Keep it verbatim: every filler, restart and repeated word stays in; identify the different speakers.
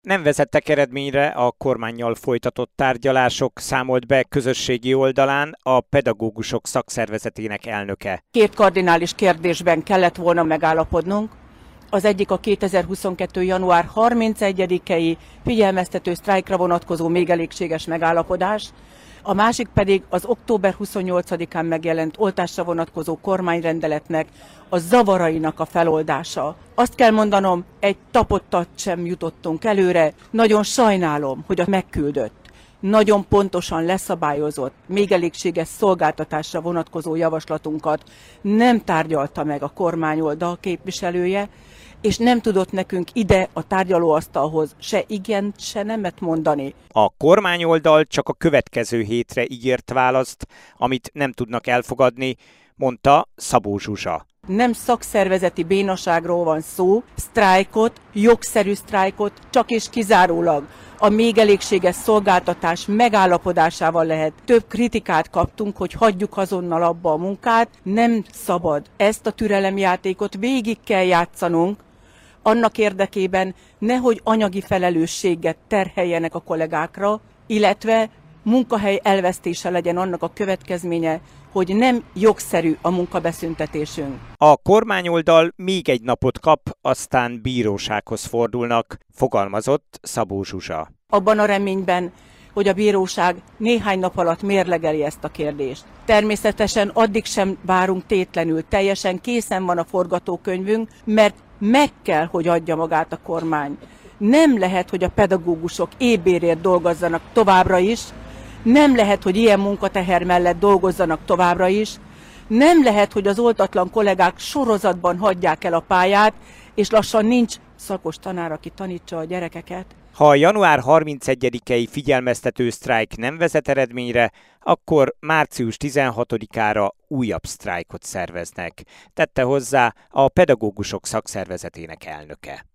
Speaker 1: Nem vezettek eredményre a kormánnyal folytatott tárgyalások, számolt be közösségi oldalán a pedagógusok szakszervezetének elnöke.
Speaker 2: Két kardinális kérdésben kellett volna megállapodnunk. Az egyik a kétezer-huszonkettő. január harmincegyedikei figyelmeztető sztrájkra vonatkozó még elégséges megállapodás, a másik pedig az október huszonnyolcadikán megjelent oltásra vonatkozó kormányrendeletnek a zavarainak a feloldása. Azt kell mondanom, egy tapottat sem jutottunk előre. Nagyon sajnálom, hogy a megküldött, nagyon pontosan leszabályozott, még elégséges szolgáltatásra vonatkozó javaslatunkat nem tárgyalta meg a kormányoldal képviselője, és nem tudott nekünk ide a tárgyalóasztalhoz se igent, se nemet mondani.
Speaker 1: A kormányoldal csak a következő hétre ígért választ, amit nem tudnak elfogadni, mondta Szabó Zsuzsa.
Speaker 2: Nem szakszervezeti bénaságról van szó, sztrájkot, jogszerű sztrájkot csak és kizárólag a még elégséges szolgáltatás megállapodásával lehet. Több kritikát kaptunk, hogy hagyjuk azonnal abba a munkát. Nem szabad ezt a türelemjátékot végig kell játszanunk, annak érdekében nehogy anyagi felelősséget terheljenek a kollégákra, illetve munkahely elvesztése legyen annak a következménye, hogy nem jogszerű a munkabeszüntetésünk.
Speaker 1: A kormányoldal még egy napot kap, aztán bírósághoz fordulnak, fogalmazott Szabó Zsuzsa.
Speaker 2: Abban a reményben, hogy a bíróság néhány nap alatt mérlegeli ezt a kérdést. Természetesen addig sem várunk tétlenül, teljesen készen van a forgatókönyvünk, mert meg kell, hogy adja magát a kormány. Nem lehet, hogy a pedagógusok éhbérért dolgozzanak továbbra is, nem lehet, hogy ilyen munkateher mellett dolgozzanak továbbra is, nem lehet, hogy az oltatlan kollégák sorozatban hagyják el a pályát, és lassan nincs szakos tanár, aki tanítsa a gyerekeket.
Speaker 1: Ha a január harmincegyedikei figyelmeztető sztrájk nem vezet eredményre, akkor március tizenhatodikára újabb sztrájkot szerveznek, tette hozzá a pedagógusok szakszervezetének elnöke.